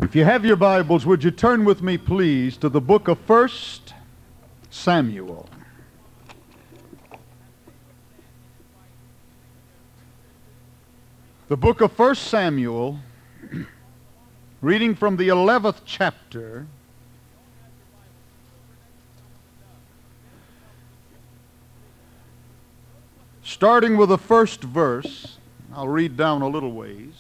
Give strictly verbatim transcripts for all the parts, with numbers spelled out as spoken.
If you have your Bibles, would you turn with me, please, to the book of First Samuel. The book of First Samuel, reading from the eleventh chapter, starting with the first verse. I'll read down a little ways.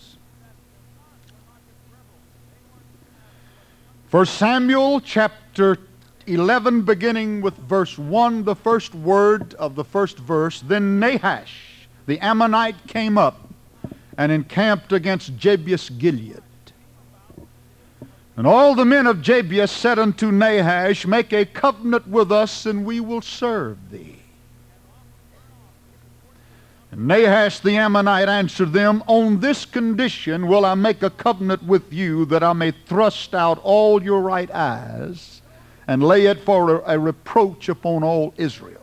First Samuel chapter eleven, beginning with verse one, the first word of the first verse. Then Nahash the Ammonite came up and encamped against Jabesh Gilead. And all the men of Jabesh said unto Nahash, Make a covenant with us, and we will serve thee. And Nahash the Ammonite answered them, On this condition will I make a covenant with you, that I may thrust out all your right eyes, and lay it for a, a reproach upon all Israel.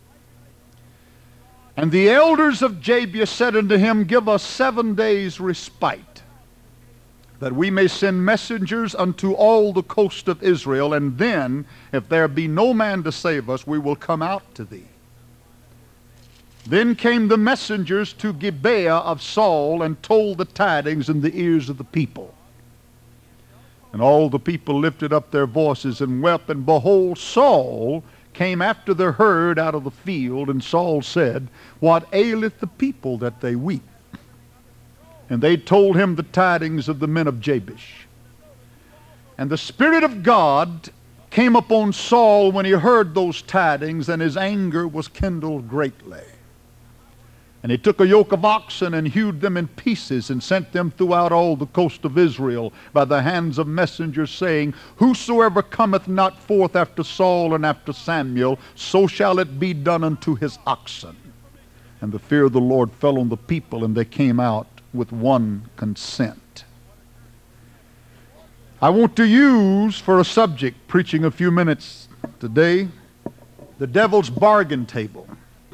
And the elders of Jabesh said unto him, Give us seven days' respite, that we may send messengers unto all the coast of Israel, and then, if there be no man to save us, we will come out to thee. Then came the messengers to Gibeah of Saul, and told the tidings in the ears of the people. And all the people lifted up their voices and wept, and behold, Saul came after the herd out of the field, and Saul said, What aileth the people that they weep? And they told him the tidings of the men of Jabesh. And the Spirit of God came upon Saul when he heard those tidings, and his anger was kindled greatly. And he took a yoke of oxen and hewed them in pieces, and sent them throughout all the coast of Israel by the hands of messengers, saying, Whosoever cometh not forth after Saul and after Samuel, so shall it be done unto his oxen. And the fear of the Lord fell on the people, and they came out with one consent. I want to use for a subject, preaching a few minutes today, the devil's bargain table.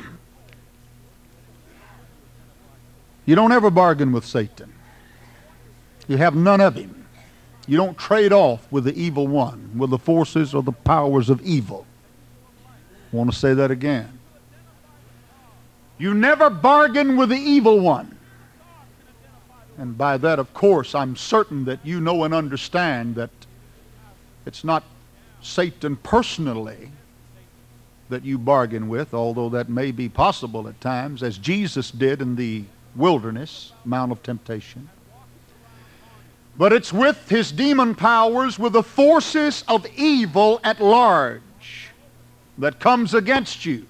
You don't ever bargain with Satan. You have none of him. You don't trade off with the evil one, with the forces or the powers of evil. I want to say that again. You never bargain with the evil one. And by that, of course, I'm certain that you know and understand that it's not Satan personally that you bargain with, although that may be possible at times, as Jesus did in the wilderness, Mount of Temptation. But it's with his demon powers, with the forces of evil at large that comes against you.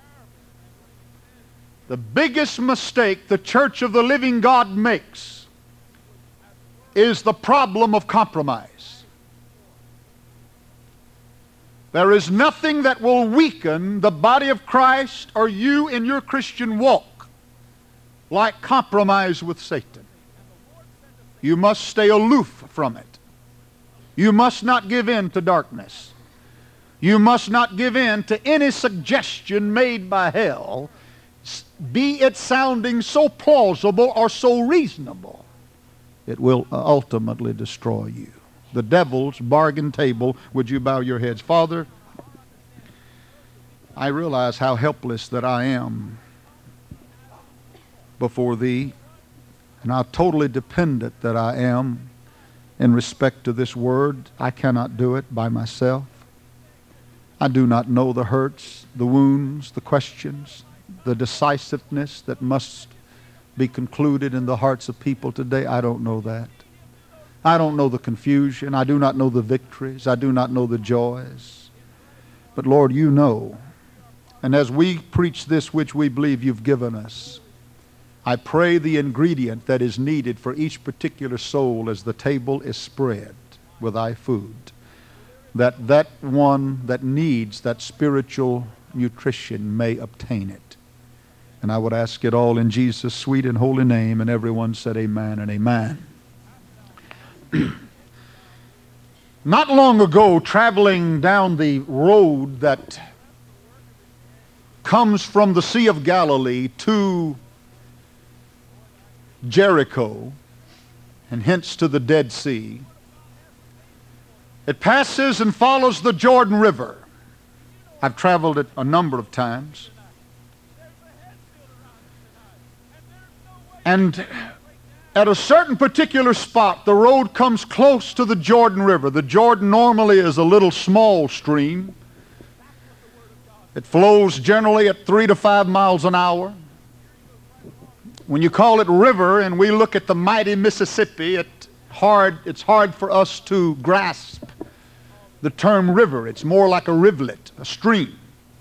The biggest mistake the Church of the Living God makes is the problem of compromise. There is nothing that will weaken the body of Christ or you in your Christian walk like compromise with Satan. You must stay aloof from it. You must not give in to darkness. You must not give in to any suggestion made by hell, be it sounding so plausible or so reasonable. It will ultimately destroy you. The devil's bargain table. Would you bow your heads? Father, I realize how helpless that I am before thee, and how totally dependent that I am in respect to this word. I cannot do it by myself. I do not know the hurts, the wounds, the questions, the decisiveness that must be concluded in the hearts of people today. I don't know that. I don't know the confusion. I do not know the victories. I do not know the joys. But Lord, you know. And as we preach this which we believe you've given us, I pray the ingredient that is needed for each particular soul as the table is spread with thy food, that that one that needs that spiritual nutrition may obtain it. And I would ask it all in Jesus' sweet and holy name, and everyone said amen and amen. Not long ago, traveling down the road that comes from the Sea of Galilee to Jericho, and hence to the Dead Sea, It passes and follows the Jordan River. I've traveled it a number of times. And at a certain particular spot, the road comes close to the Jordan River. The Jordan normally is a little small stream. It flows generally at three to five miles an hour. When you call it river and we look at the mighty Mississippi, it hard, it's hard for us to grasp the term river. It's more like a rivulet, a stream.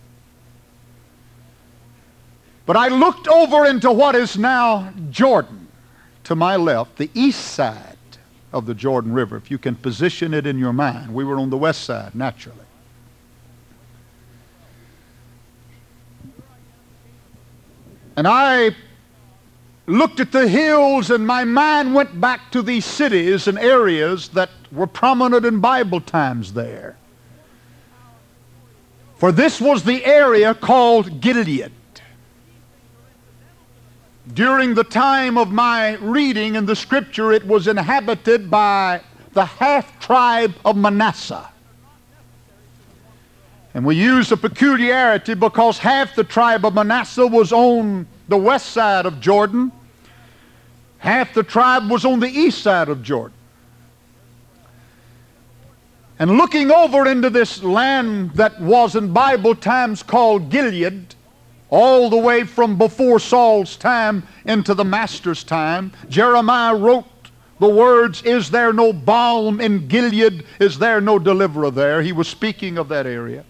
But I looked over into what is now Jordan to my left, the east side of the Jordan River, if you can position it in your mind. We were on the west side, naturally. And I looked at the hills, and my mind went back to these cities and areas that were prominent in Bible times there. For this was the area called Gilead. During the time of my reading in the Scripture, it was inhabited by the half-tribe of Manasseh. And we use a peculiarity because half the tribe of Manasseh was on the west side of Jordan. Half the tribe was on the east side of Jordan. And looking over into this land that was in Bible times called Gilead, all the way from before Saul's time into the Master's time, Jeremiah wrote the words, "Is there no balm in Gilead? Is there no deliverer there?" He was speaking of that area.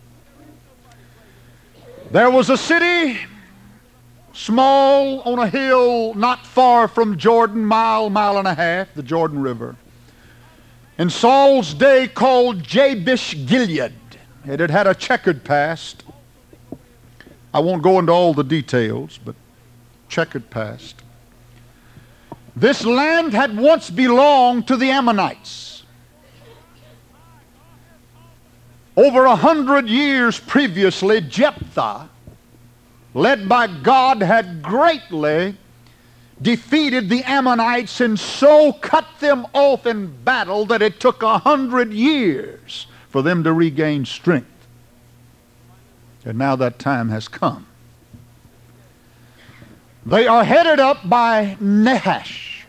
There was a city, small, on a hill not far from Jordan, mile, mile and a half, the Jordan River, in Saul's day called Jabesh Gilead. It had had a checkered past. I won't go into all the details, but checkered past. This land had once belonged to the Ammonites. Over a hundred years previously, Jephthah, led by God, had greatly defeated the Ammonites and so cut them off in battle that it took a hundred years for them to regain strength. And now that time has come. They are headed up by Nahash.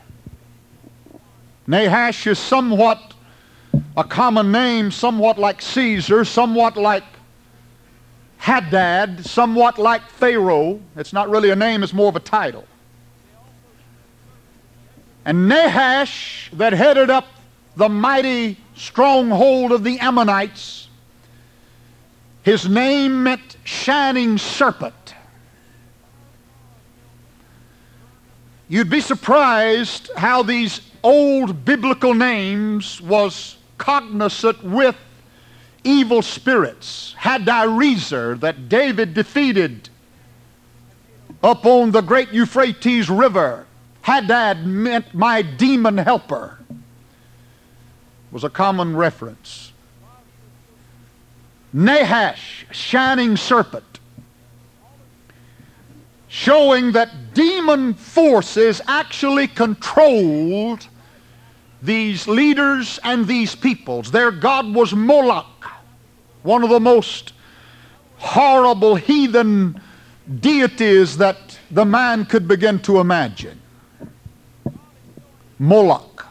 Nahash is somewhat a common name, somewhat like Caesar, somewhat like Hadad, somewhat like Pharaoh. It's not really a name, it's more of a title. And Nahash, that headed up the mighty stronghold of the Ammonites, his name meant shining serpent. You'd be surprised how these old biblical names was cognizant with evil spirits. Hadarezer, that David defeated up on the great Euphrates River. Hadad meant my demon helper. Was a common reference. Nahash, shining serpent, showing that demon forces actually controlled these leaders and these peoples. Their god was Moloch, one of the most horrible heathen deities that the man could begin to imagine. Moloch.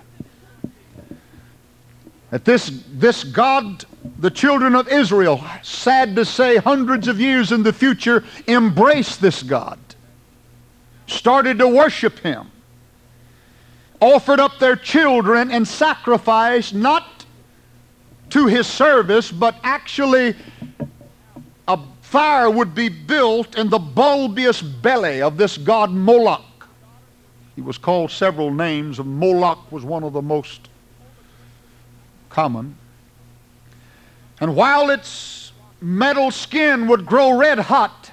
At this, this god, the children of Israel, sad to say, hundreds of years in the future, embraced this god, started to worship him, offered up their children and sacrificed not to his service, but actually a fire would be built in the bulbous belly of this god Moloch. He was called several names, and Moloch was one of the most common. And while its metal skin would grow red hot,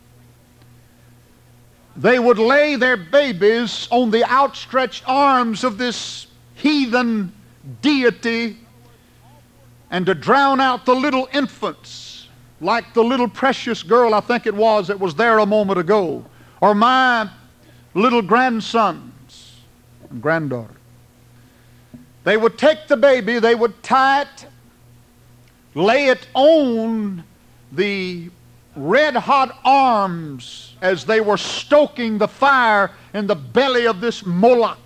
they would lay their babies on the outstretched arms of this heathen deity, and to drown out the little infants, like the little precious girl I think it was that was there a moment ago, or my little grandsons and granddaughter. They would take the baby, they would tie it lay it on the red-hot arms as they were stoking the fire in the belly of this Moloch.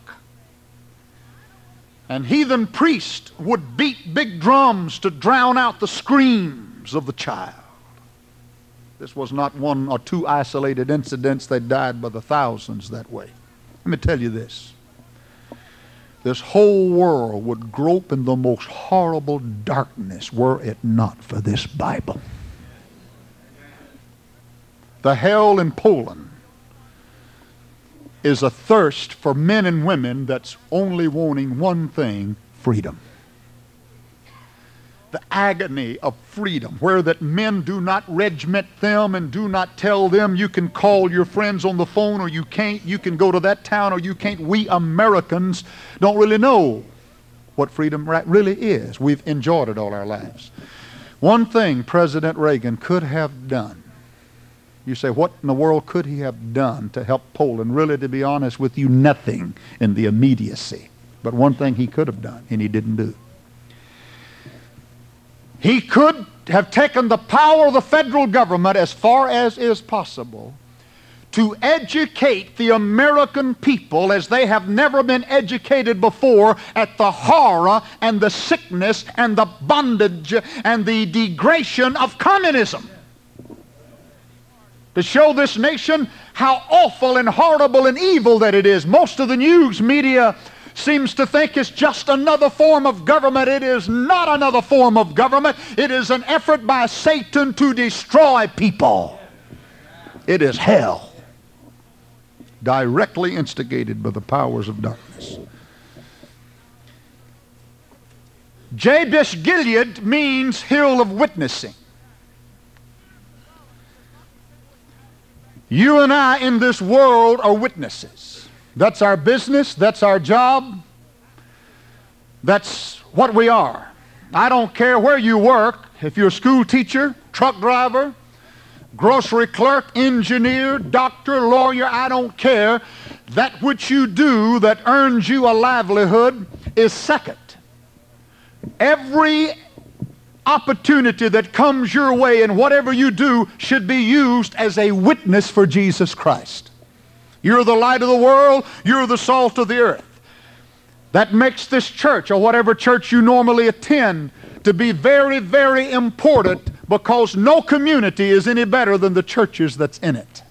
And heathen priests would beat big drums to drown out the screams of the child. This was not one or two isolated incidents. They died by the thousands that way. Let me tell you this. This whole world would grope in the most horrible darkness were it not for this Bible. The hell in Poland is a thirst for men and women that's only wanting one thing: freedom. The agony of freedom, where that men do not regiment them and do not tell them you can call your friends on the phone or you can't, you can go to that town or you can't. We Americans don't really know what freedom really is. We've enjoyed it all our lives. One thing President Reagan could have done. You say, what in the world could he have done to help Poland? Really, to be honest with you, nothing in the immediacy. But one thing he could have done, and he didn't do. He could have taken the power of the federal government as far as is possible to educate the American people as they have never been educated before at the horror and the sickness and the bondage and the degradation of communism. To show this nation how awful and horrible and evil that it is. Most of the news media seems to think it's just another form of government. It is not another form of government. It is an effort by Satan to destroy people. It is hell, directly instigated by the powers of darkness. Jabesh Gilead means hill of witnessing. You and I in this world are witnesses. That's our business. That's our job. That's what we are. I don't care where you work. If you're a school teacher, truck driver, grocery clerk, engineer, doctor, lawyer, I don't care. That which you do that earns you a livelihood is second. Every opportunity that comes your way and whatever you do should be used as a witness for Jesus Christ. You're the light of the world. You're the salt of the earth. That makes this church, or whatever church you normally attend, to be very, very important, because no community is any better than the churches that's in it.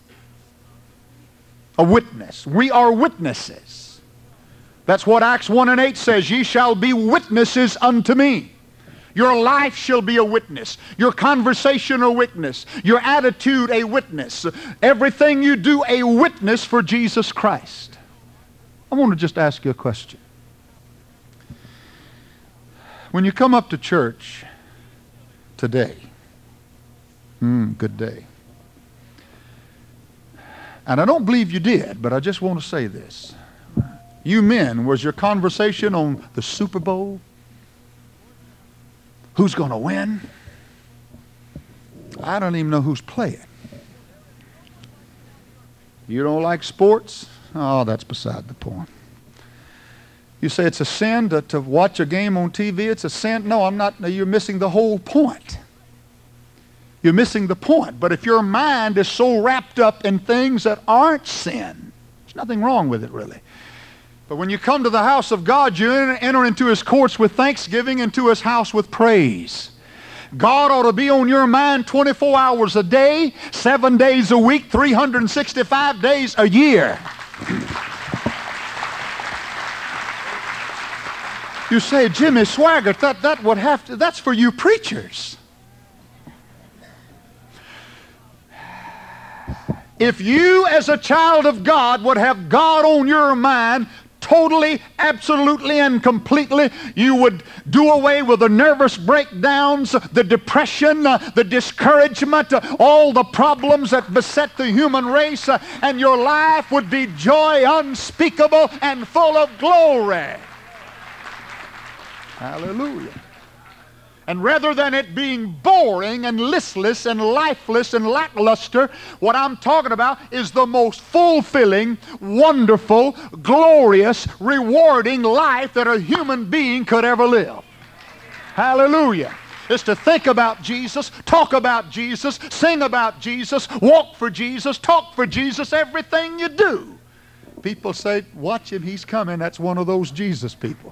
A witness. We are witnesses. That's what Acts one and eight says. Ye shall be witnesses unto me. Your life shall be a witness. Your conversation a witness. Your attitude a witness. Everything you do a witness for Jesus Christ. I want to just ask you a question. When you come up to church today, hmm, good day. And I don't believe you did, but I just want to say this. You men, was your conversation on the Super Bowl? Who's going to win? I don't even know who's playing. You don't like sports? Oh, that's beside the point. You say it's a sin to, to watch a game on T V. It's a sin. No, I'm not. You're missing the whole point. You're missing the point. But if your mind is so wrapped up in things that aren't sin, there's nothing wrong with it, really. But when you come to the house of God, you enter into His courts with thanksgiving, into His house with praise. God ought to be on your mind twenty-four hours a day, seven days a week, three hundred sixty-five days a year. You say, Jimmy Swaggart, that, that would have to, that's for you preachers. If you as a child of God would have God on your mind totally, absolutely, and completely, you would do away with the nervous breakdowns, the depression, uh, the discouragement, uh, all the problems that beset the human race, uh, and your life would be joy unspeakable and full of glory. Hallelujah. And rather than it being boring and listless and lifeless and lackluster, what I'm talking about is the most fulfilling, wonderful, glorious, rewarding life that a human being could ever live. Hallelujah. is to think about Jesus, talk about Jesus, sing about Jesus, walk for Jesus, talk for Jesus, everything you do. People say, watch him, he's coming. That's one of those Jesus people.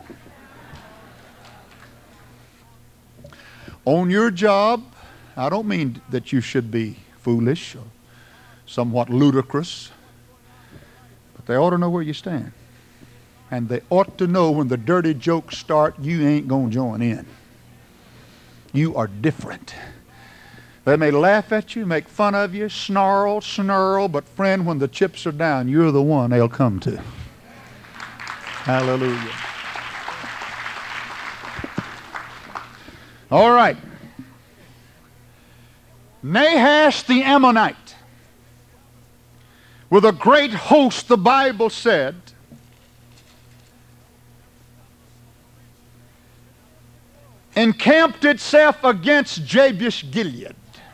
On your job, I don't mean that you should be foolish or somewhat ludicrous, but they ought to know where you stand. And they ought to know when the dirty jokes start, you ain't going to join in. You are different. They may laugh at you, make fun of you, snarl, snarl, but friend, when the chips are down, you're the one they'll come to. Hallelujah. All right. Nahash the Ammonite, with a great host, the Bible said, encamped itself against Jabesh Gilead.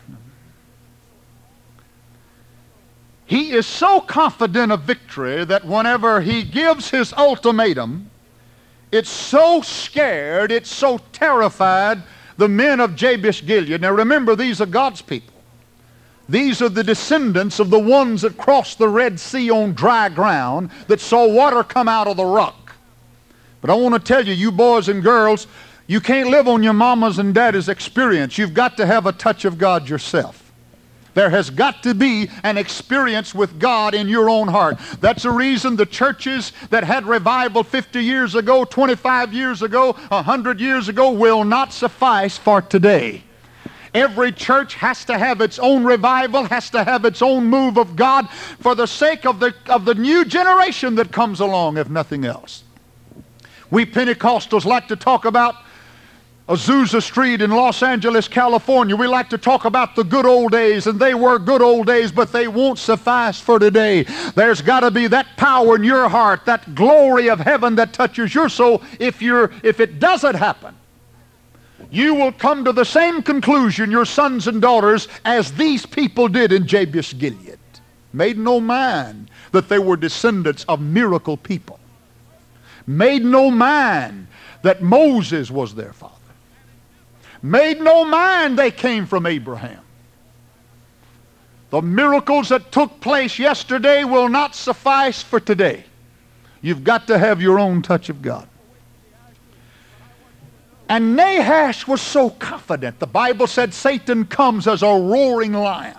He is so confident of victory that whenever he gives his ultimatum, it's so scared, it's so terrified the men of Jabesh Gilead. Now remember, these are God's people. These are the descendants of the ones that crossed the Red Sea on dry ground, that saw water come out of the rock. But I want to tell you, you boys and girls, you can't live on your mama's and daddy's experience. You've got to have a touch of God yourself. There has got to be an experience with God in your own heart. That's the reason the churches that had revival fifty years ago, twenty-five years ago, one hundred years ago will not suffice for today. Every church has to have its own revival, has to have its own move of God for the sake of the, of the new generation that comes along, if nothing else. We Pentecostals like to talk about Azusa Street in Los Angeles, California. We like to talk about the good old days, and they were good old days, but they won't suffice for today. There's got to be that power in your heart, that glory of heaven that touches your soul. If you're, if it doesn't happen, you will come to the same conclusion, your sons and daughters, as these people did in Jabesh Gilead. Made no mind that they were descendants of miracle people. Made no mind that Moses was their father. Made no mind they came from Abraham. The miracles that took place yesterday will not suffice for today. You've got to have your own touch of God. And Nahash was so confident. The Bible said Satan comes as a roaring lion.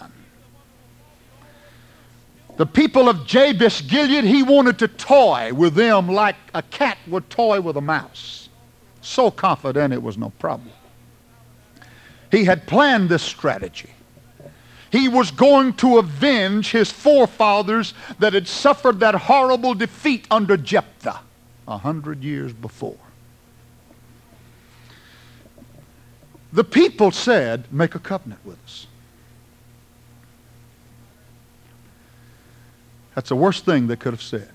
The people of Jabesh Gilead, he wanted to toy with them like a cat would toy with a mouse. So confident it was no problem. He had planned this strategy. He was going to avenge his forefathers that had suffered that horrible defeat under Jephthah a hundred years before. The people said, make a covenant with us. That's the worst thing they could have said.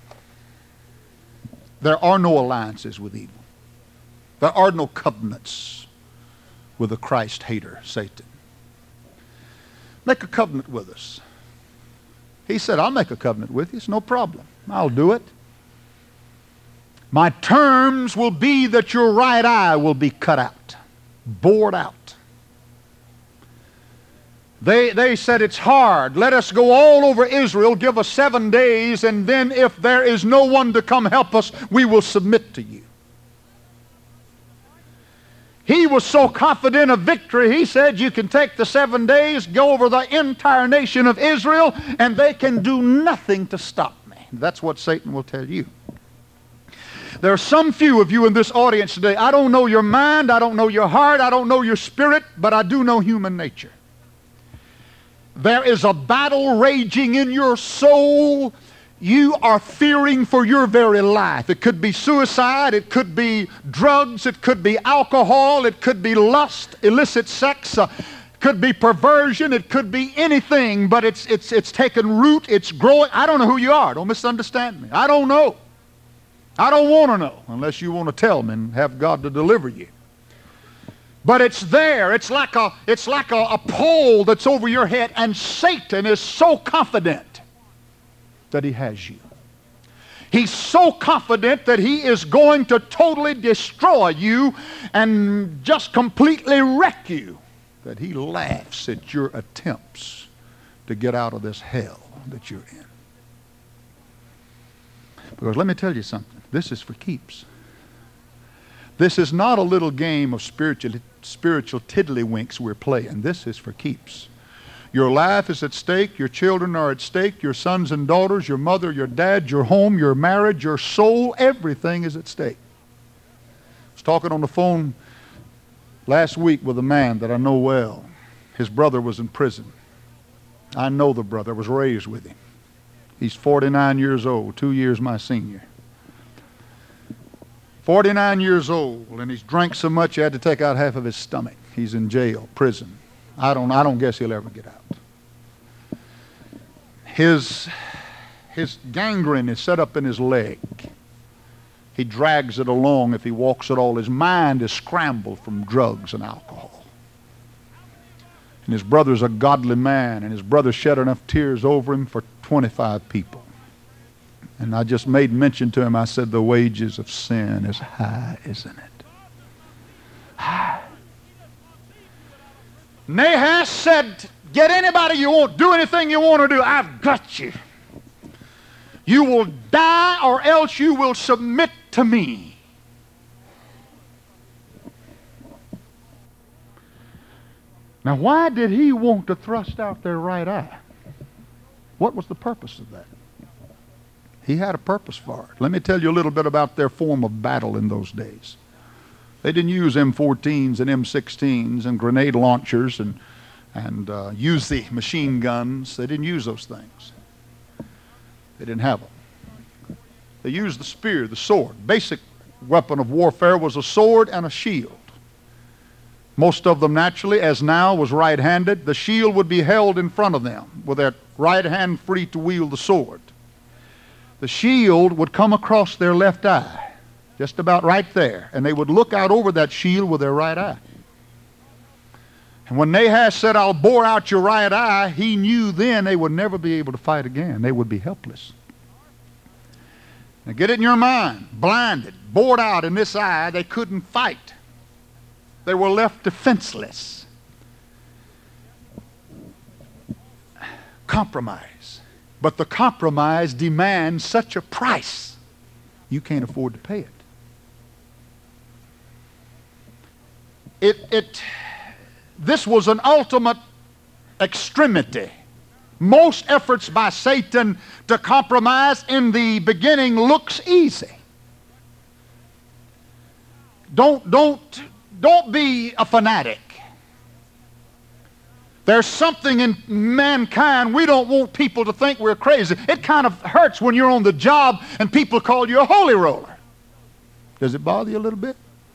There are no alliances with evil. There are no covenants with a Christ hater, Satan. Make a covenant with us. He said, I'll make a covenant with you. It's no problem. I'll do it. My terms will be that your right eye will be cut out, bored out. They, they said, it's hard. Let us go all over Israel, give us seven days, and then if there is no one to come help us, we will submit to you. He was so confident of victory, he said, you can take the seven days, go over the entire nation of Israel, and they can do nothing to stop me. That's what Satan will tell you. There are some few of you in this audience today. I don't know your mind, I don't know your heart, I don't know your spirit, but I do know human nature. There is a battle raging in your soul. You are fearing for your very life. It could be suicide, it could be drugs, it could be alcohol, it could be lust, illicit sex, uh, it could be perversion, it could be anything, but it's, it's, it's taken root, it's growing. I don't know who you are. Don't misunderstand me. I don't know. I don't want to know unless you want to tell me and have God to deliver you. But it's there. It's like a, it's like a, a pole that's over your head, and Satan is so confident that he has you. He's so confident that he is going to totally destroy you and just completely wreck you that he laughs at your attempts to get out of this hell that you're in. Because let me tell you something. This is for keeps. This is not a little game of spiritual, spiritual tiddlywinks we're playing. This is for keeps. Your life is at stake. Your children are at stake. Your sons and daughters, your mother, your dad, your home, your marriage, your soul, everything is at stake. I was talking on the phone last week with a man that I know well. His brother was in prison. I know the brother. I was raised with him. He's forty-nine years old, two years my senior. forty-nine years old, and he's drank so much he had to take out half of his stomach. He's in jail, prison. I don't, I don't guess he'll ever get out. His, his gangrene is set up in his leg. He drags it along if he walks at all. His mind is scrambled from drugs and alcohol. And his brother's a godly man, and his brother shed enough tears over him for twenty-five people. And I just made mention to him, I said, the wages of sin is high, isn't it? High. Nahash said, get anybody you want, do anything you want to do, I've got you. You will die or else you will submit to me. Now, why did he want to thrust out their right eye? What was the purpose of that? He had a purpose for it. Let me tell you a little bit about their form of battle in those days. They didn't use M fourteens and M sixteens and grenade launchers and, and uh, use the machine guns. They didn't use those things. They didn't have them. They used the spear, the sword. Basic weapon of warfare was a sword and a shield. Most of them naturally, as now, was right-handed. The shield would be held in front of them with their right hand free to wield the sword. The shield would come across their left eye, just about right there, and they would look out over that shield with their right eye. And when Nahash said, I'll bore out your right eye, he knew then they would never be able to fight again. They would be helpless. Now get it in your mind, blinded, bored out in this eye, they couldn't fight. They were left defenseless. Compromise. But the compromise demands such a price, you can't afford to pay it. It, it, this was an ultimate extremity. Most efforts by Satan to compromise in the beginning looks easy. Don't, don't, don't be a fanatic. There's something in mankind, we don't want people to think we're crazy. It kind of hurts when you're on the job and people call you a holy roller. Does it bother you a little bit?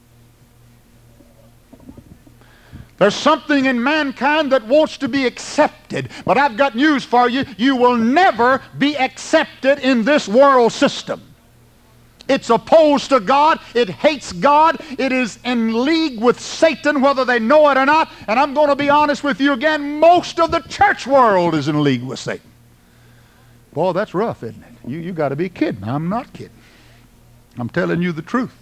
There's something in mankind that wants to be accepted. But I've got news for you. You will never be accepted in this world system. It's opposed to God. It hates God. It is in league with Satan, whether they know it or not. And I'm going to be honest with you again, most of the church world is in league with Satan. Boy, that's rough, isn't it? You, you got to be kidding. I'm not kidding. I'm telling you the truth.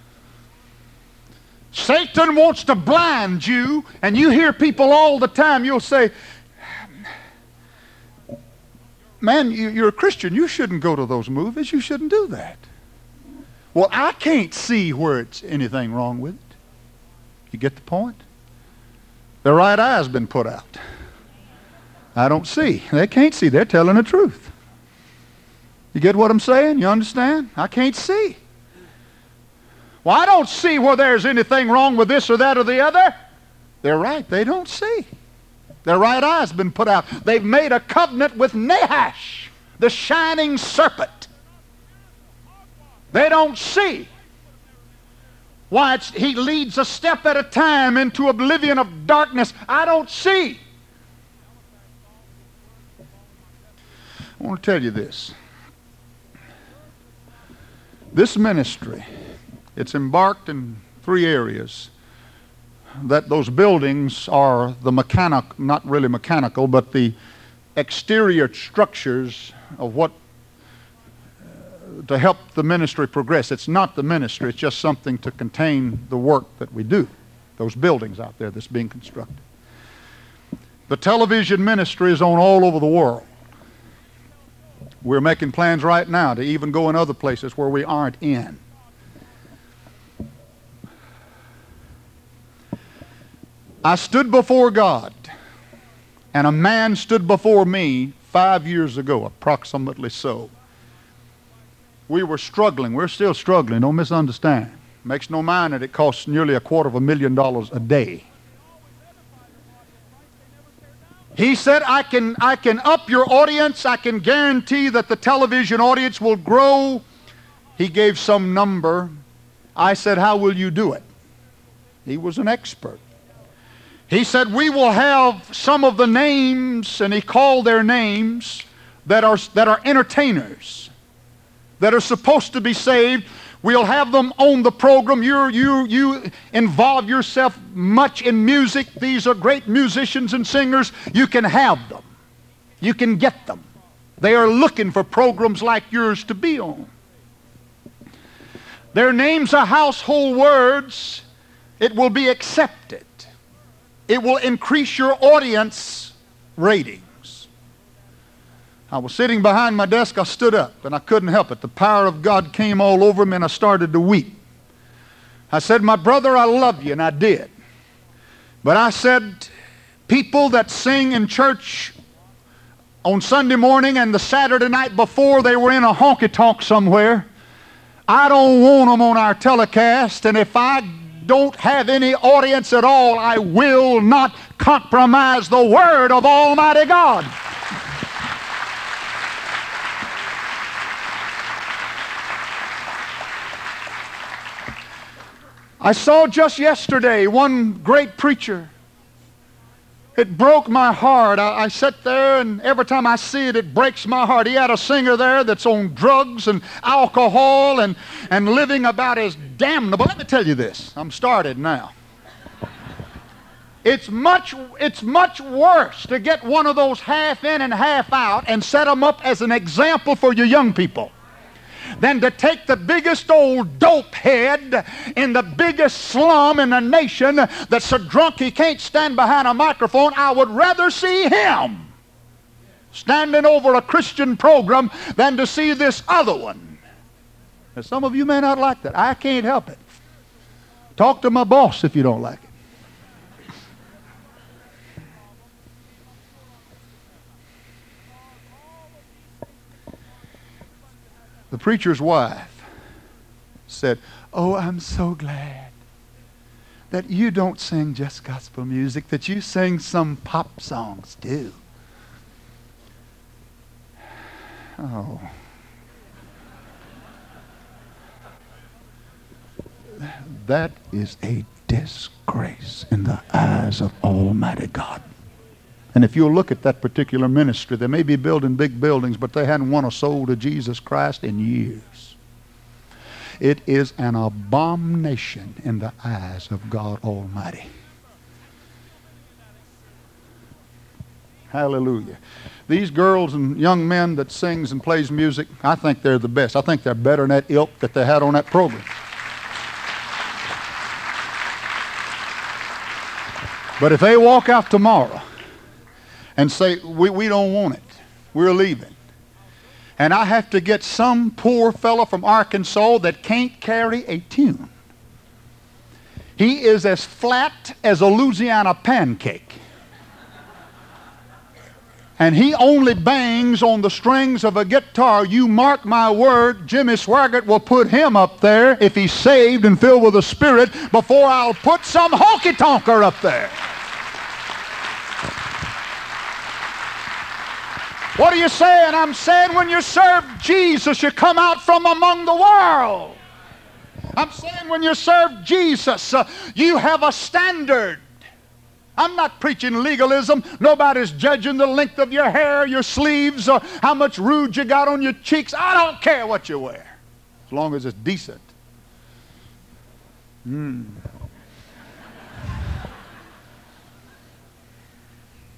Satan wants to blind you, and you hear people all the time, you'll say, man, you, you're a Christian, you shouldn't go to those movies, you shouldn't do that. Well, I can't see where it's anything wrong with it. You get the point? Their right eye's been put out. I don't see. They can't see. They're telling the truth. You get what I'm saying? You understand? I can't see. Well, I don't see where there's anything wrong with this or that or the other. They're right. They don't see. Their right eye's been put out. They've made a covenant with Nahash, the shining serpent. They don't see. Why, it's, he leads a step at a time into oblivion of darkness. I don't see. I want to tell you this. This ministry, it's embarked in three areas. That those buildings are the mechanic, not really mechanical, but the exterior structures of what to help the ministry progress. It's not the ministry, it's just something to contain the work that we do, those buildings out there that's being constructed. The television ministry is on all over the world. We're making plans right now to even go in other places where we aren't in. I stood before God, and a man stood before me five years ago, approximately so. We were struggling. We're still struggling. Don't misunderstand. Makes no mind that it costs nearly a quarter of a million dollars a day. He said, I can, I can up your audience. I can guarantee that the television audience will grow. He gave some number. I said, how will you do it? He was an expert. He said, we will have some of the names, and he called their names, that are, that are entertainers, that are supposed to be saved. We'll have them on the program. You you you involve yourself much in music. These are great musicians and singers. You can have them. You can get them. They are looking for programs like yours to be on. Their names are household words. It will be accepted. It will increase your audience ratings. I was sitting behind my desk. I stood up, and I couldn't help it. The power of God came all over me, and I started to weep. I said, my brother, I love you, and I did. But I said, people that sing in church on Sunday morning and the Saturday night before, they were in a honky-tonk somewhere. I don't want them on our telecast, and if I don't have any audience at all, I will not compromise the Word of Almighty God. I saw just yesterday one great preacher. It broke my heart. I, I sat there, and every time I see it, it breaks my heart. He had a singer there that's on drugs and alcohol and, and living about as damnable. Let me tell you this. I'm started now. It's much, it's much worse to get one of those half in and half out and set them up as an example for your young people than to take the biggest old dope head in the biggest slum in the nation that's so drunk he can't stand behind a microphone. I would rather see him standing over a Christian program than to see this other one. Now, some of you may not like that. I can't help it. Talk to my boss if you don't like it. The preacher's wife said, oh, I'm so glad that you don't sing just gospel music, that you sing some pop songs too. Oh. That is a disgrace in the eyes of Almighty God. And if you'll look at that particular ministry, they may be building big buildings, but they hadn't won a soul to Jesus Christ in years. It is an abomination in the eyes of God Almighty. Hallelujah. These girls and young men that sings and plays music, I think they're the best. I think they're better than that ilk that they had on that program. But if they walk out tomorrow and say, we, we don't want it, we're leaving, and I have to get some poor fellow from Arkansas that can't carry a tune. He is as flat as a Louisiana pancake. And he only bangs on the strings of a guitar. You mark my word, Jimmy Swaggart will put him up there, if he's saved and filled with the Spirit, before I'll put some honky-tonker up there. What are you saying? I'm saying when you serve Jesus, you come out from among the world. I'm saying when you serve Jesus, uh, you have a standard. I'm not preaching legalism. Nobody's judging the length of your hair, your sleeves, or how much rouge you got on your cheeks. I don't care what you wear, as long as it's decent. Mm.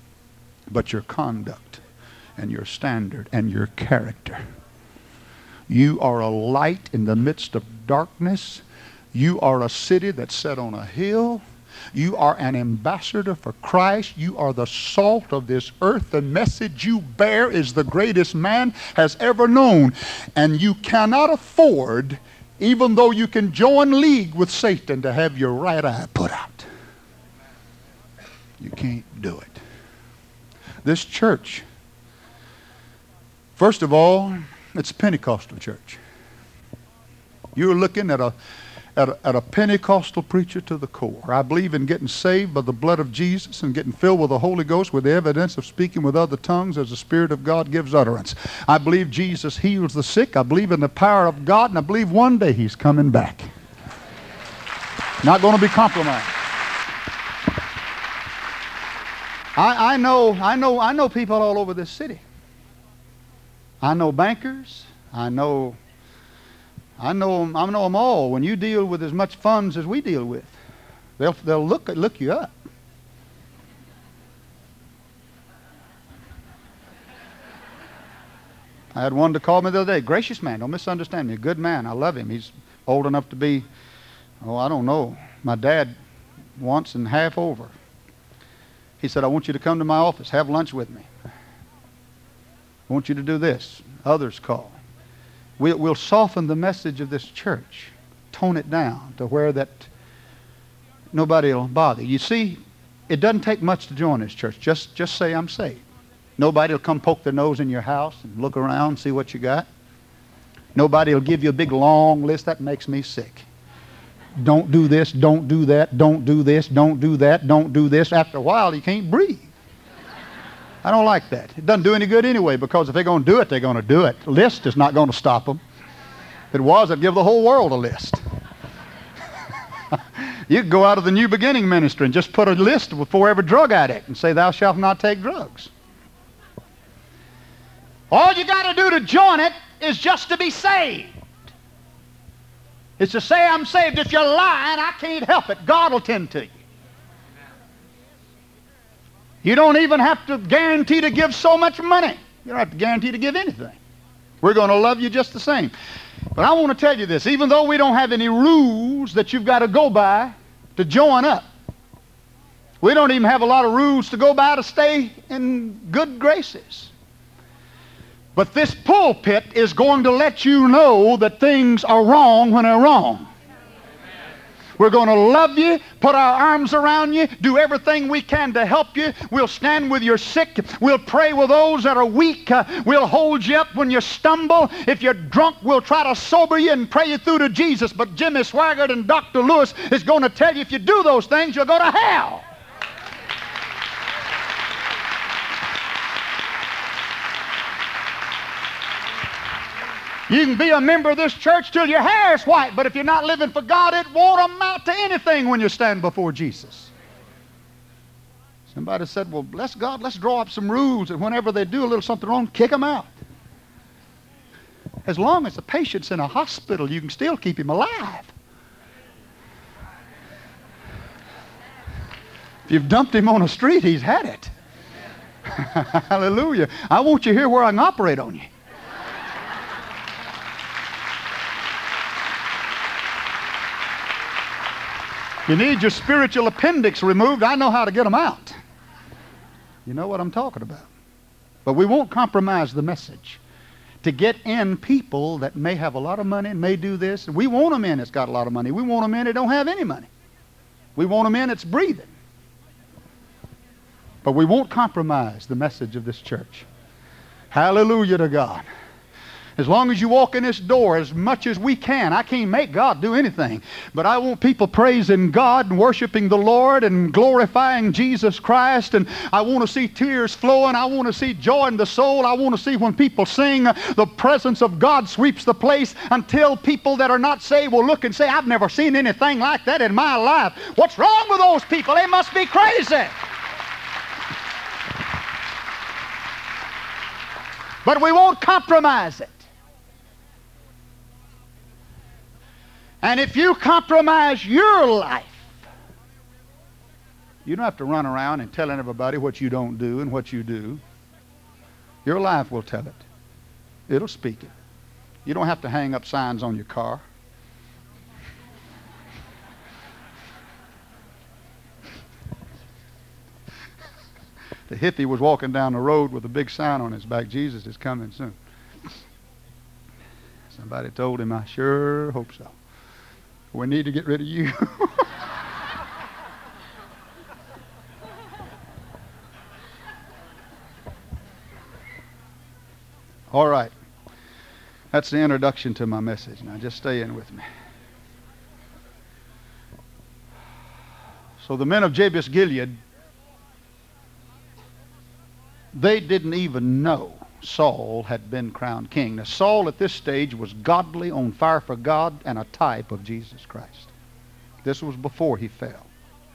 But your conduct and your standard and your character, You are a light in the midst of darkness. You are a city that's set on a hill. You are an ambassador for Christ. You are the salt of this earth. The message you bear is the greatest man has ever known. And you cannot afford, even though you can join league with Satan, to have your right eye put out. You can't do it. This church, first of all, it's a Pentecostal church. You're looking at a At a, at a Pentecostal preacher to the core. I believe in getting saved by the blood of Jesus and getting filled with the Holy Ghost with the evidence of speaking with other tongues as the Spirit of God gives utterance. I believe Jesus heals the sick. I believe in the power of God, and I believe one day He's coming back. Not going to be compromised. I, I know, I know, I know people all over this city. I know bankers. I know I know them, I know them all. When you deal with as much funds as we deal with, they'll, they'll look, look you up. I had one to call me the other day. Gracious man, don't misunderstand me. A good man. I love him. He's old enough to be, oh, I don't know, my dad once and half over. He said, I want you to come to my office, have lunch with me. I want you to do this. Others call. We'll, we'll soften the message of this church, tone it down to where that nobody will bother. You see, it doesn't take much to join this church. Just, just say I'm saved. Nobody will come poke their nose in your house and look around and see what you got. Nobody will give you a big long list. That makes me sick. Don't do this, don't do that, don't do this, don't do that, don't do this. After a while, you can't breathe. I don't like that. It doesn't do any good anyway, because if they're going to do it, they're going to do it. The list is not going to stop them. If it was, I'd give the whole world a list. You could go out of the New Beginning ministry and just put a list before every drug addict and say, thou shalt not take drugs. All you got to do to join it is just to be saved. It's to say I'm saved. If you're lying, I can't help it. God will tend to you. You don't even have to guarantee to give so much money. You don't have to guarantee to give anything. We're going to love you just the same. But I want to tell you this. Even though we don't have any rules that you've got to go by to join up, we don't even have a lot of rules to go by to stay in good graces. But this pulpit is going to let you know that things are wrong when they're wrong. We're going to love you, put our arms around you, do everything we can to help you. We'll stand with your sick. We'll pray with those that are weak. Uh, we'll hold you up when you stumble. If you're drunk, we'll try to sober you and pray you through to Jesus. But Jimmy Swaggart and Doctor Lewis is going to tell you if you do those things, you'll go to hell. You can be a member of this church till your hair is white, but if you're not living for God, it won't amount to anything when you stand before Jesus. Somebody said, well, bless God, let's draw up some rules, and whenever they do a little something wrong, kick them out. As long as the patient's in a hospital, you can still keep him alive. If you've dumped him on a street, he's had it. Hallelujah. I want you here where I can operate on you. You need your spiritual appendix removed. I know how to get them out. You know what I'm talking about. But we won't compromise the message to get in people that may have a lot of money, may do this. We want them in that's got a lot of money. We want them in that don't have any money. We want them in that's breathing. But we won't compromise the message of this church. Hallelujah to God. As long as you walk in this door as much as we can. I can't make God do anything. But I want people praising God and worshiping the Lord and glorifying Jesus Christ. And I want to see tears flowing. I want to see joy in the soul. I want to see when people sing, the presence of God sweeps the place, until people that are not saved will look and say, I've never seen anything like that in my life. What's wrong with those people? They must be crazy. But we won't compromise it. And if you compromise your life, you don't have to run around and telling everybody what you don't do and what you do. Your life will tell it. It'll speak it. You don't have to hang up signs on your car. The hippie was walking down the road with a big sign on his back, Jesus is coming soon. Somebody told him, I sure hope so. We need to get rid of you. All right. That's the introduction to my message. Now just stay in with me. So the men of Jabesh Gilead, they didn't even know Saul had been crowned king. Now Saul at this stage was godly, on fire for God, and a type of Jesus Christ. This was before he fell.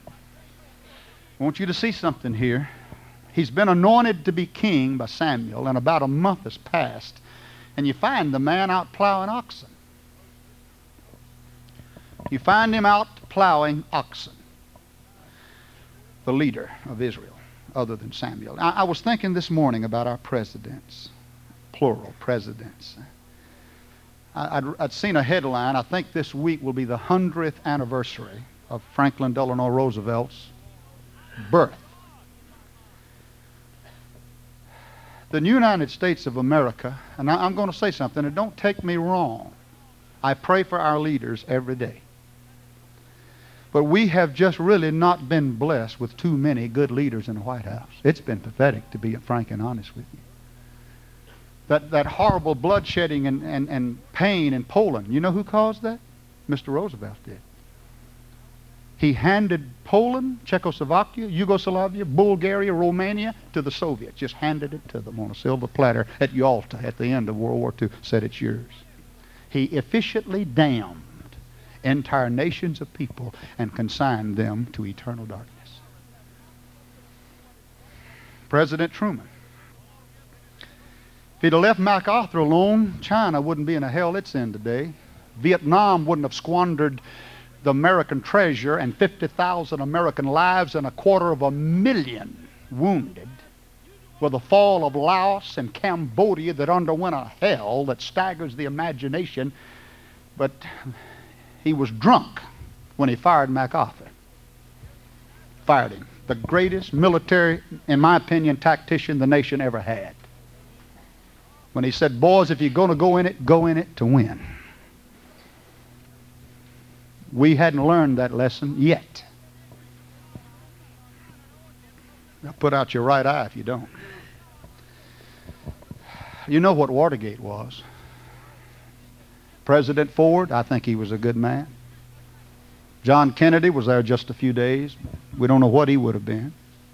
I want you to see something here. He's been anointed to be king by Samuel, and about a month has passed, and you find the man out plowing oxen. You find him out plowing oxen, the leader of Israel, other than Samuel. I, I was thinking this morning about our presidents, plural presidents. I, I'd, I'd seen a headline. I think this week will be the hundredth anniversary of Franklin Delano Roosevelt's birth. The United States of America, and I, I'm going to say something, and don't take me wrong. I pray for our leaders every day. But we have just really not been blessed with too many good leaders in the White House. It's been pathetic, to be frank and honest with you. That, that horrible bloodshedding and, and, and pain in Poland, you know who caused that? Mister Roosevelt did. He handed Poland, Czechoslovakia, Yugoslavia, Bulgaria, Romania to the Soviets. Just handed it to them on a silver platter at Yalta at the end of World War Two. Said it's yours. He efficiently damned entire nations of people and consigned them to eternal darkness. President Truman. If he'd have left MacArthur alone, China wouldn't be in the hell it's in today. Vietnam wouldn't have squandered the American treasure and fifty thousand American lives and a quarter of a million wounded, with the fall of Laos and Cambodia that underwent a hell that staggers the imagination. But he was drunk when he fired MacArthur. Fired him. The greatest military, in my opinion, tactician the nation ever had. When he said, boys, if you're going to go in it, go in it to win. We hadn't learned that lesson yet. Now put out your right eye if you don't. You know what Watergate was. President Ford, I think he was a good man. John Kennedy was there just a few days. We don't know what he would have been.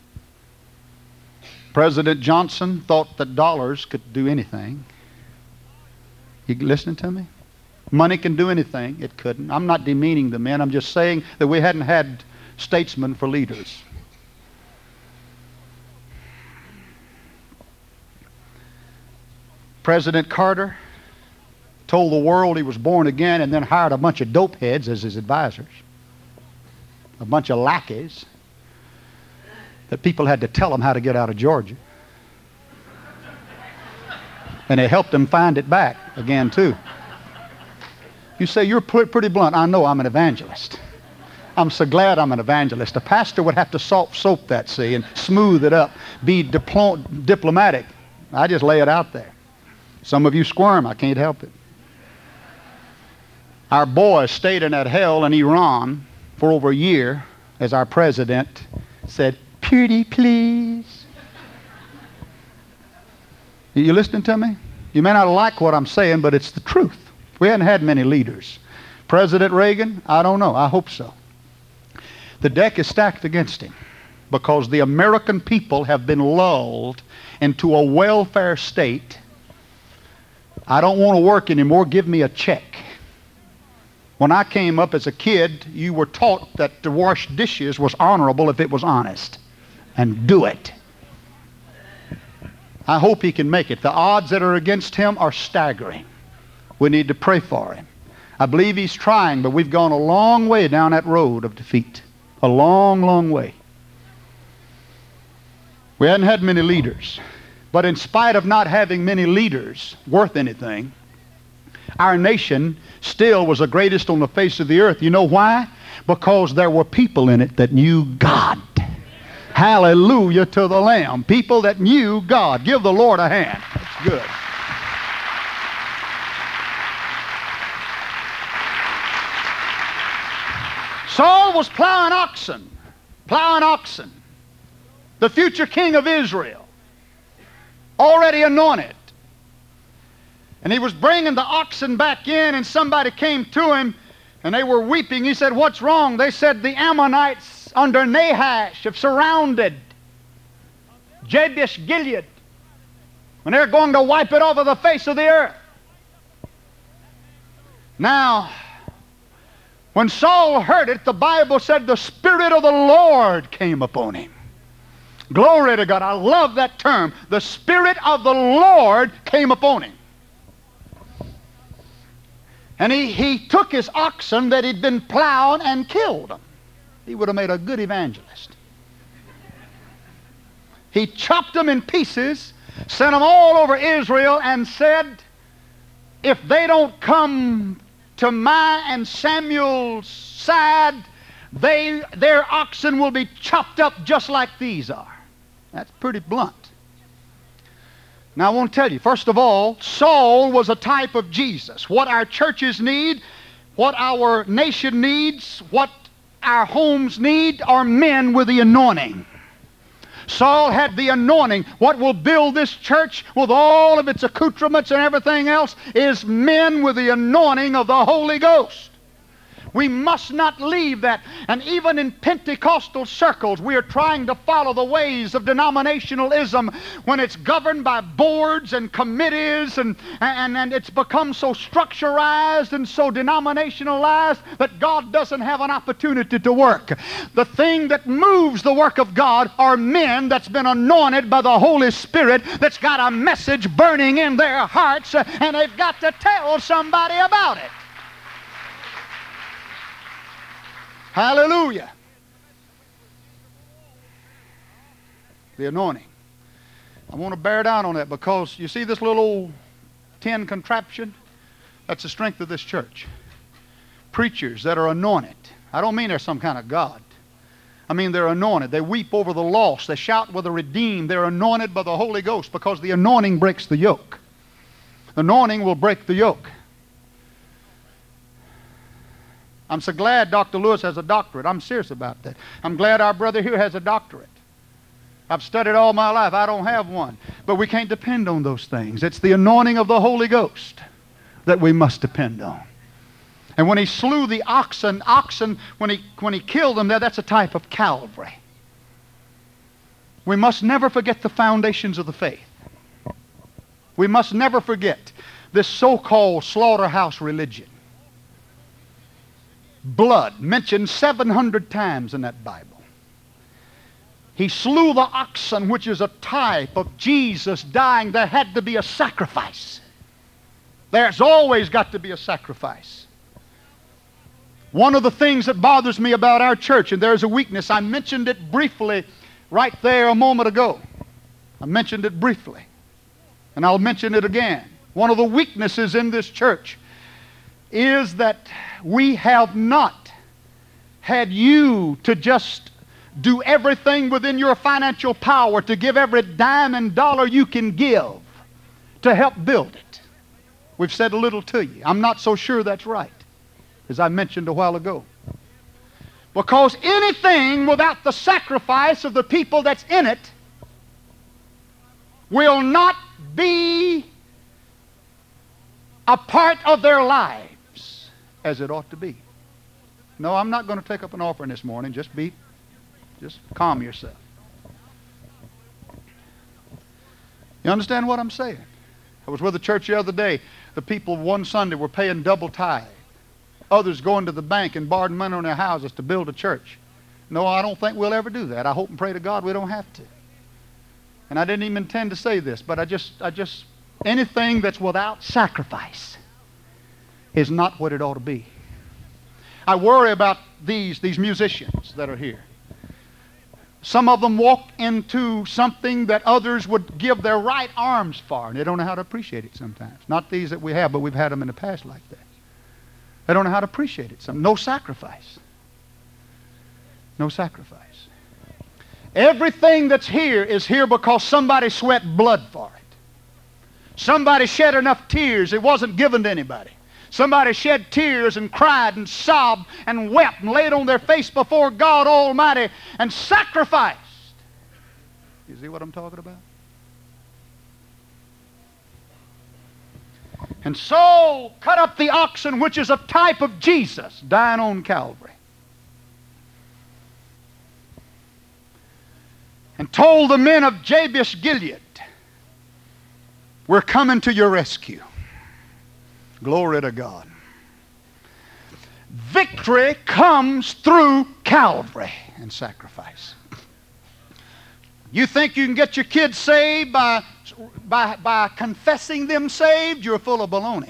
President Johnson thought that dollars could do anything. You listening to me? Money can do anything. It couldn't. I'm not demeaning the men. I'm just saying that we hadn't had statesmen for leaders. President Carter told the world he was born again and then hired a bunch of dope heads as his advisors. A bunch of lackeys that people had to tell him how to get out of Georgia. And they helped him find it back again, too. You say, you're pretty blunt. I know I'm an evangelist. I'm so glad I'm an evangelist. A pastor would have to soft soap that, see, and smooth it up, be diplo- diplomatic. I just lay it out there. Some of you squirm. I can't help it. Our boy stayed in that hell in Iran for over a year as our president said, pretty please. You listening to me? You may not like what I'm saying, but it's the truth. We hadn't had many leaders. President Reagan, I don't know. I hope so. The deck is stacked against him because the American people have been lulled into a welfare state. I don't want to work anymore. Give me a check. When I came up as a kid, you were taught that to wash dishes was honorable if it was honest. And do it. I hope he can make it. The odds that are against him are staggering. We need to pray for him. I believe he's trying, but we've gone a long way down that road of defeat. A long, long way. We hadn't had many leaders. But in spite of not having many leaders worth anything, our nation still was the greatest on the face of the earth. You know why? Because there were people in it that knew God. Hallelujah to the Lamb. People that knew God. Give the Lord a hand. That's good. Saul was plowing oxen. Plowing oxen. The future king of Israel. Already anointed. And he was bringing the oxen back in, and somebody came to him, and they were weeping. He said, "What's wrong?" They said, "The Ammonites under Nahash have surrounded Jabesh Gilead, and they're going to wipe it off of the face of the earth." Now, when Saul heard it, the Bible said the Spirit of the Lord came upon him. Glory to God. I love that term. The Spirit of the Lord came upon him. And he, he took his oxen that he'd been plowing and killed them. He would have made a good evangelist. He chopped them in pieces, sent them all over Israel, and said, if they don't come to my and Samuel's side, they, their oxen will be chopped up just like these are. That's pretty blunt. Now, I want to tell you, first of all, Saul was a type of Jesus. What our churches need, what our nation needs, what our homes need are men with the anointing. Saul had the anointing. What will build this church with all of its accoutrements and everything else is men with the anointing of the Holy Ghost. We must not leave that. And even in Pentecostal circles, we are trying to follow the ways of denominationalism when it's governed by boards and committees, and, and, and it's become so structurized and so denominationalized that God doesn't have an opportunity to work. The thing that moves the work of God are men that's been anointed by the Holy Spirit, that's got a message burning in their hearts, and they've got to tell somebody about it. Hallelujah. The anointing. I want to bear down on that because you see this little old tin contraption? That's the strength of this church. Preachers that are anointed. I don't mean they're some kind of God. I mean they're anointed. They weep over the lost. They shout with the redeemed. They're anointed by the Holy Ghost because the anointing breaks the yoke. The anointing will break the yoke. I'm so glad Doctor Lewis has a doctorate. I'm serious about that. I'm glad our brother here has a doctorate. I've studied all my life. I don't have one. But we can't depend on those things. It's the anointing of the Holy Ghost that we must depend on. And when he slew the oxen, oxen, when he, when he killed them, that's a type of Calvary. We must never forget the foundations of the faith. We must never forget this so-called slaughterhouse religion. Blood mentioned seven hundred times in that Bible. He slew the oxen, which is a type of Jesus dying. There had to be a sacrifice. There's always got to be a sacrifice. One of the things that bothers me about our church, and there's a weakness, I mentioned it briefly right there a moment ago. I mentioned it briefly, and I'll mention it again. One of the weaknesses in this church is that we have not had you to just do everything within your financial power to give every dime and dollar you can give to help build it. We've said a little to you. I'm not so sure that's right, as I mentioned a while ago. Because anything without the sacrifice of the people that's in it will not be a part of their lives as it ought to be. No, I'm not going to take up an offering this morning. Just be, just calm yourself. You understand what I'm saying? I was with a church the other day. The people one Sunday were paying double tithe. Others going to the bank and borrowing money on their houses to build a church. No, I don't think we'll ever do that. I hope and pray to God we don't have to. And I didn't even intend to say this, but I just, I just, anything that's without sacrifice is not what it ought to be. I worry about these, these musicians that are here. Some of them walk into something that others would give their right arms for, and they don't know how to appreciate it sometimes. Not these that we have, but we've had them in the past like that. They don't know how to appreciate it. Some, no sacrifice. No sacrifice. Everything that's here is here because somebody sweat blood for it. Somebody shed enough tears it wasn't given to anybody. Somebody shed tears and cried and sobbed and wept and laid on their face before God Almighty and sacrificed. You see what I'm talking about? And so cut up the oxen, which is a type of Jesus dying on Calvary. And told the men of Jabesh Gilead, we're coming to your rescue. Glory to God. Victory comes through Calvary and sacrifice. You think you can get your kids saved by, by, by confessing them saved? You're full of baloney.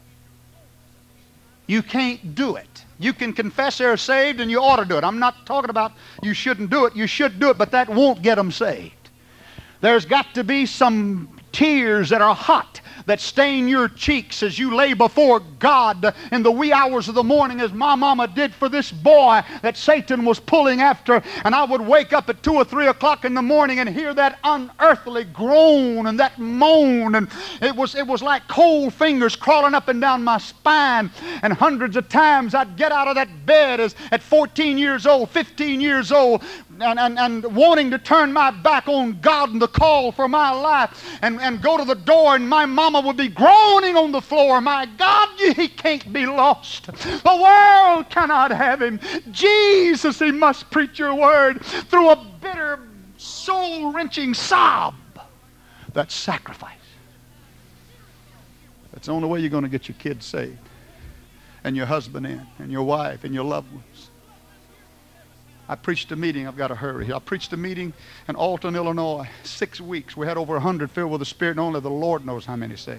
You can't do it. You can confess they're saved and you ought to do it. I'm not talking about you shouldn't do it. You should do it, but that won't get them saved. There's got to be some tears that are hot that stain your cheeks as you lay before God in the wee hours of the morning, as my mama did for this boy that Satan was pulling after. And I would wake up at two or three o'clock in the morning and hear that unearthly groan and that moan, and it was it was like cold fingers crawling up and down my spine. And hundreds of times I'd get out of that bed as at fourteen years old, fifteen years old, And, and, and wanting to turn my back on God and the call for my life, and, and go to the door, and my mama would be groaning on the floor. My God, he can't be lost. The world cannot have him. Jesus, he must preach your word through a bitter, soul-wrenching sob. That's sacrifice. That's the only way you're going to get your kids saved, and your husband in, and your wife, and your loved ones. I preached a meeting. I've got to hurry. I preached a meeting in Alton, Illinois. Six weeks. We had over a hundred filled with the Spirit, and only the Lord knows how many saved.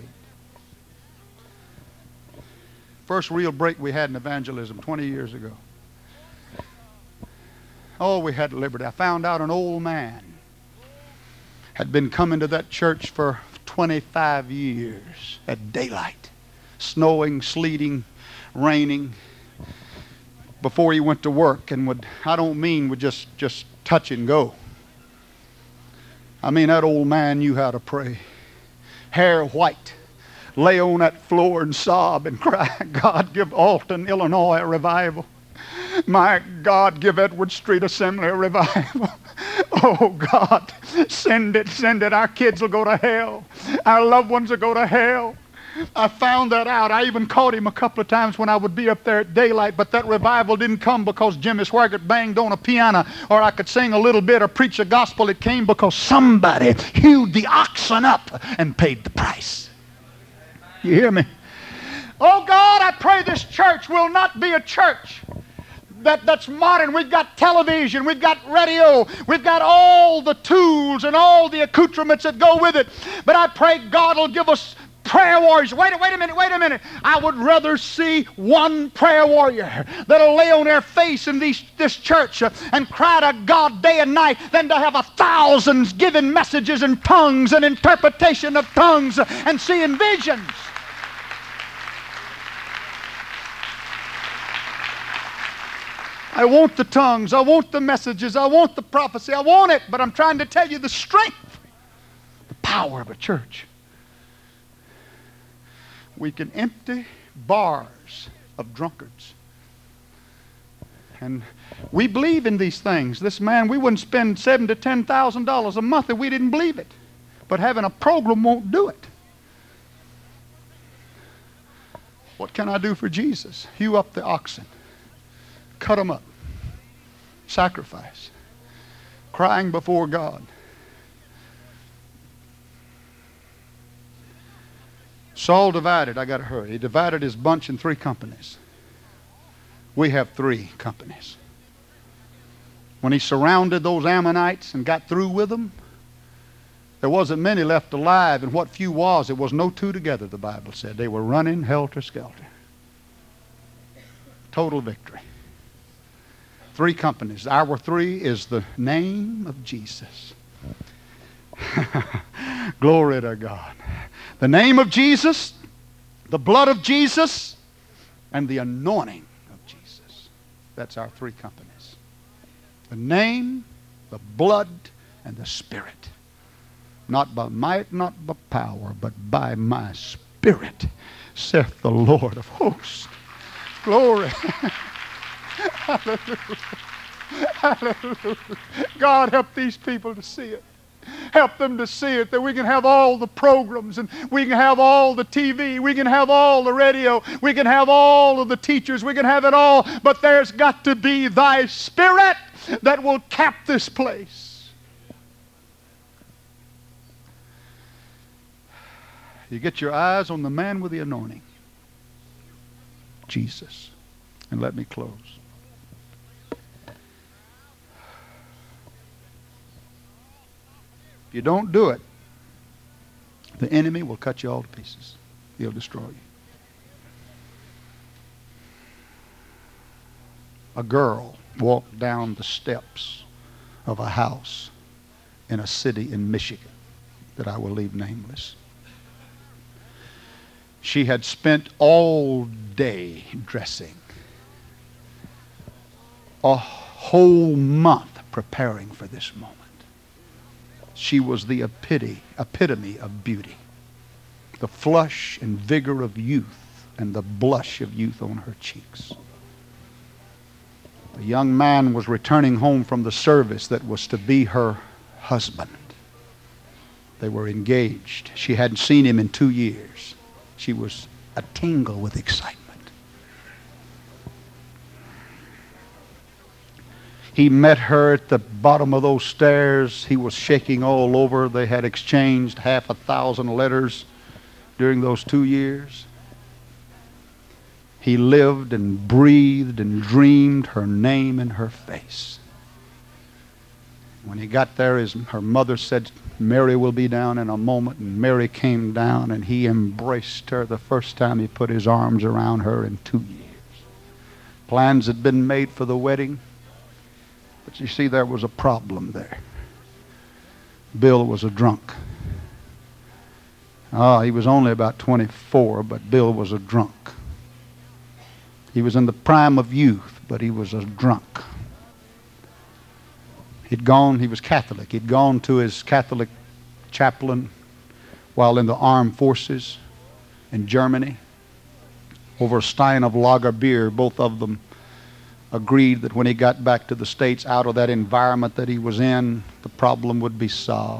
First real break we had in evangelism twenty years ago. Oh, we had liberty. I found out an old man had been coming to that church for twenty-five years at daylight. Snowing, sleeting, raining. Before he went to work, and would, I don't mean would just, just touch and go. I mean that old man knew how to pray. Hair white. Lay on that floor and sob and cry, God, give Alton, Illinois a revival. My God, give Edward Street Assembly a revival. Oh God, send it, send it. Our kids will go to hell. Our loved ones will go to hell. I found that out. I even caught him a couple of times when I would be up there at daylight, but that revival didn't come because Jimmy Swaggart banged on a piano or I could sing a little bit or preach a gospel. It came because somebody hewed the oxen up and paid the price. You hear me? Oh God, I pray this church will not be a church That, that's modern. We've got television, we've got radio, we've got all the tools and all the accoutrements that go with it. But I pray God will give us prayer warriors. Wait, wait a minute, wait a minute. I would rather see one prayer warrior that'll lay on their face in these, this church and cry to God day and night than to have a thousands giving messages in tongues and interpretation of tongues and seeing visions. I want the tongues, I want the messages, I want the prophecy, I want it, but I'm trying to tell you the strength, the power of a church. We can empty bars of drunkards. And we believe in these things. This man, we wouldn't spend seven to ten thousand dollars a month if we didn't believe it. But having a program won't do it. What can I do for Jesus? Hew up the oxen. Cut them up. Sacrifice. Crying before God. Saul divided. I got to hurry. He divided his bunch in three companies. We have three companies. When he surrounded those Ammonites and got through with them, there wasn't many left alive, and what few was, it was no two together, the Bible said. They were running helter-skelter. Total victory. Three companies. Our three is the name of Jesus. Glory to God. The name of Jesus, the blood of Jesus, and the anointing of Jesus. That's our three companies. The name, the blood, and the Spirit. Not by might, not by power, but by my Spirit, saith the Lord of hosts. Glory. Hallelujah. Hallelujah. God, help these people to see it. Help them to see it, that we can have all the programs, and we can have all the T V, we can have all the radio, we can have all of the teachers, we can have it all, but there's got to be thy Spirit that will cap this place. You get your eyes on the man with the anointing, Jesus. And let me close. If you don't do it, the enemy will cut you all to pieces. He'll destroy you. A girl walked down the steps of a house in a city in Michigan that I will leave nameless. She had spent all day dressing, a whole month preparing for this moment. She was the epitome, epitome of beauty, the flush and vigor of youth and the blush of youth on her cheeks. The young man was returning home from the service that was to be her husband. They were engaged. She hadn't seen him in two years. She was a tingle with excitement. He met her at the bottom of those stairs. He was shaking all over. They had exchanged half a thousand letters during those two years. He lived and breathed and dreamed her name in her face. When he got there, his, her mother said, Mary will be down in a moment. And Mary came down, and he embraced her the first time he put his arms around her in two years. Plans had been made for the wedding. But you see, there was a problem there. Bill was a drunk. Ah, he was only about twenty-four, but Bill was a drunk. He was in the prime of youth, but he was a drunk. He'd gone, he was Catholic. He'd gone to his Catholic chaplain while in the armed forces in Germany over a stein of lager beer. Both of them agreed that when he got back to the States, out of that environment that he was in, the problem would be solved.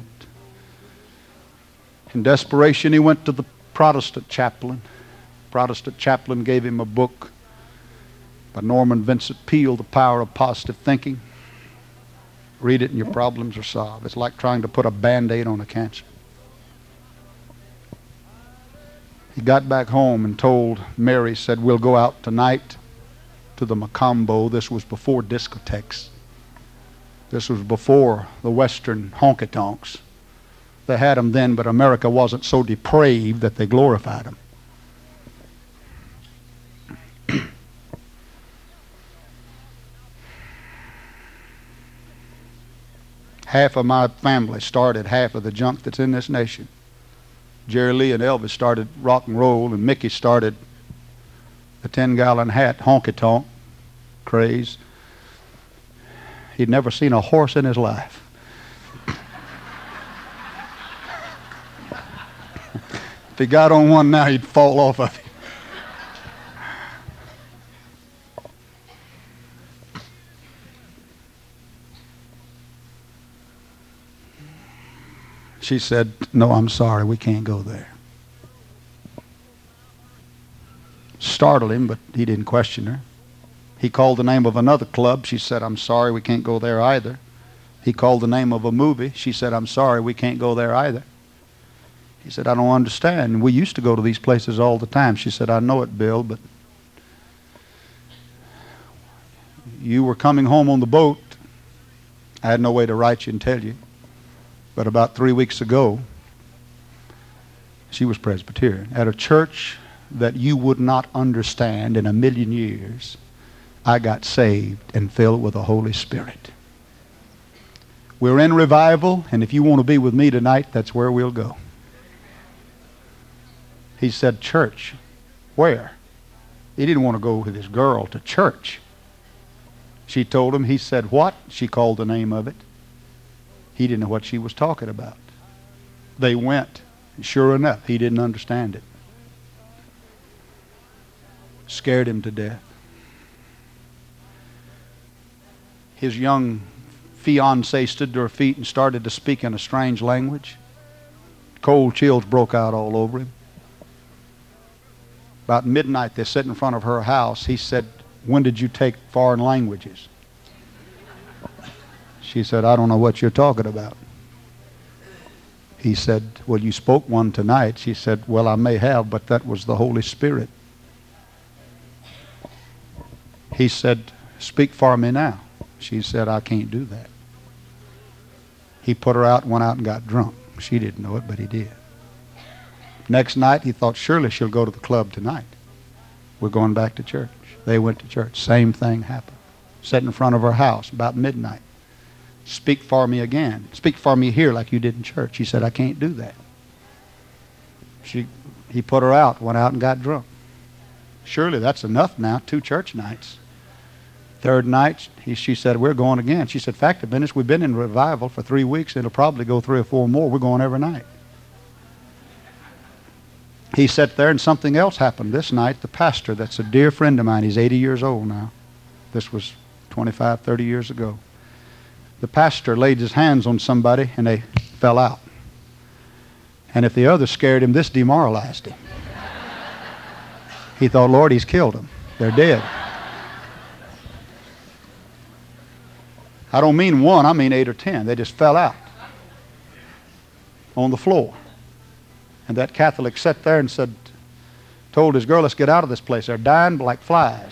In desperation, he went to the Protestant chaplain. Protestant chaplain gave him a book by Norman Vincent Peale, The Power of Positive Thinking. Read it and your problems are solved. It's like trying to put a Band-Aid on a cancer. He got back home and told Mary, said, we'll go out tonight to the Macombo. This was before discotheques. This was before the Western honky-tonks. They had them then, but America wasn't so depraved that they glorified them. Half of my family started half of the junk that's in this nation. Jerry Lee and Elvis started rock and roll, and Mickey started the ten-gallon hat honky-tonk craze. He'd never seen a horse in his life. If he got on one now, he'd fall off of him. She said, no, I'm sorry, we can't go there. Startled him, but he didn't question her. He called the name of another club. She said, I'm sorry, we can't go there either. He called the name of a movie. She said, I'm sorry, we can't go there either. He said, I don't understand. We used to go to these places all the time. She said, I know it, Bill, but you were coming home on the boat. I had no way to write you and tell you. But about three weeks ago, she was Presbyterian. At a church that you would not understand in a million years, I got saved and filled with the Holy Spirit. We're in revival, and if you want to be with me tonight, that's where we'll go. He said, church. Where? He didn't want to go with his girl to church. She told him. He said, what? She called the name of it. He didn't know what she was talking about. They went. Sure enough, he didn't understand it. Scared him to death. His young fiancée stood to her feet and started to speak in a strange language. Cold chills broke out all over him. About midnight, they sat in front of her house. He said, when did you take foreign languages? She said, I don't know what you're talking about. He said, well, you spoke one tonight. She said, well, I may have, but that was the Holy Spirit. He said, speak for me now. She said, I can't do that. He put her out and went out and got drunk. She didn't know it, but he did. Next night, he thought, surely she'll go to the club tonight. We're going back to church. They went to church. Same thing happened. Sat in front of her house about midnight. Speak for me again. Speak for me here like you did in church. He said, I can't do that. She, he put her out, went out and got drunk. Surely that's enough now, two church nights. Third night, he, she said, we're going again. She said, fact of business, we've been in revival for three weeks. It'll probably go three or four more. We're going every night. He sat there and something else happened this night. The pastor, that's a dear friend of mine, he's eighty years old now. This was twenty-five, thirty years ago. The pastor laid his hands on somebody and they fell out. And if the other scared him, this demoralized him. He thought, Lord, he's killed them. They're dead. I don't mean one, I mean eight or ten. They just fell out on the floor. And that Catholic sat there and said, told his girl, let's get out of this place. They're dying like flies.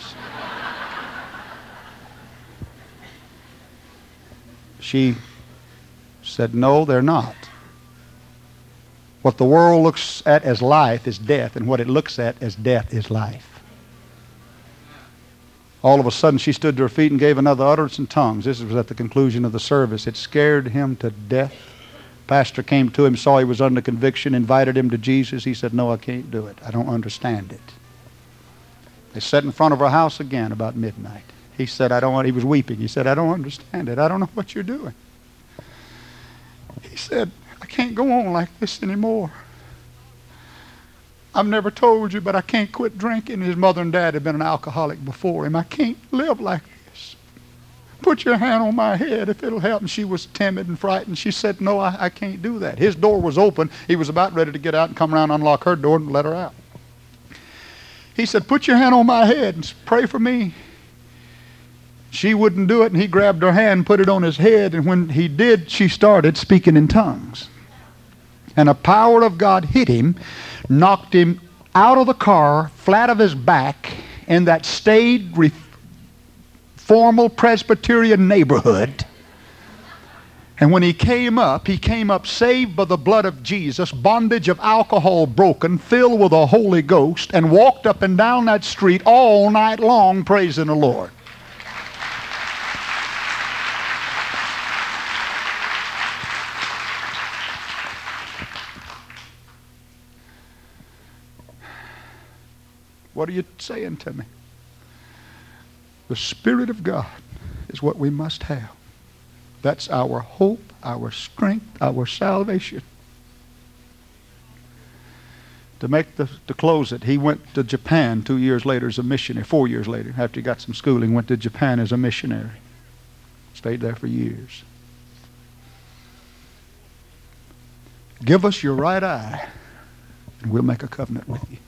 She said, no, they're not. What the world looks at as life is death, and what it looks at as death is life. All of a sudden, she stood to her feet and gave another utterance in tongues. This was at the conclusion of the service. It scared him to death. Pastor came to him, saw he was under conviction, invited him to Jesus. He said, no, I can't do it. I don't understand it. They sat in front of her house again about midnight. He said, I don't want, he was weeping. He said, I don't understand it. I don't know what you're doing. He said, I can't go on like this anymore. I've never told you, but I can't quit drinking. His mother and dad had been an alcoholic before him. I can't live like this. Put your hand on my head if it'll help. And she was timid and frightened. She said, no, I, I can't do that. His door was open. He was about ready to get out and come around and unlock her door and let her out. He said, put your hand on my head and pray for me. She wouldn't do it, and he grabbed her hand, put it on his head, and when he did, she started speaking in tongues. And the power of God hit him, knocked him out of the car, flat of his back, in that staid, formal Presbyterian neighborhood. And when he came up, he came up saved by the blood of Jesus, bondage of alcohol broken, filled with the Holy Ghost, and walked up and down that street all night long praising the Lord. What are you saying to me? The Spirit of God is what we must have. That's our hope, our strength, our salvation. To make the, to close it, he went to Japan two years later as a missionary, four years later, after he got some schooling, went to Japan as a missionary. Stayed there for years. Give us your right eye, and we'll make a covenant with you.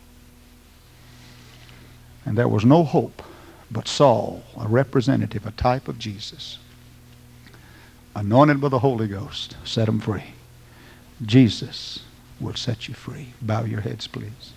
And there was no hope but Saul, a representative, a type of Jesus, anointed by the Holy Ghost, set him free. Jesus will set you free. Bow your heads, please.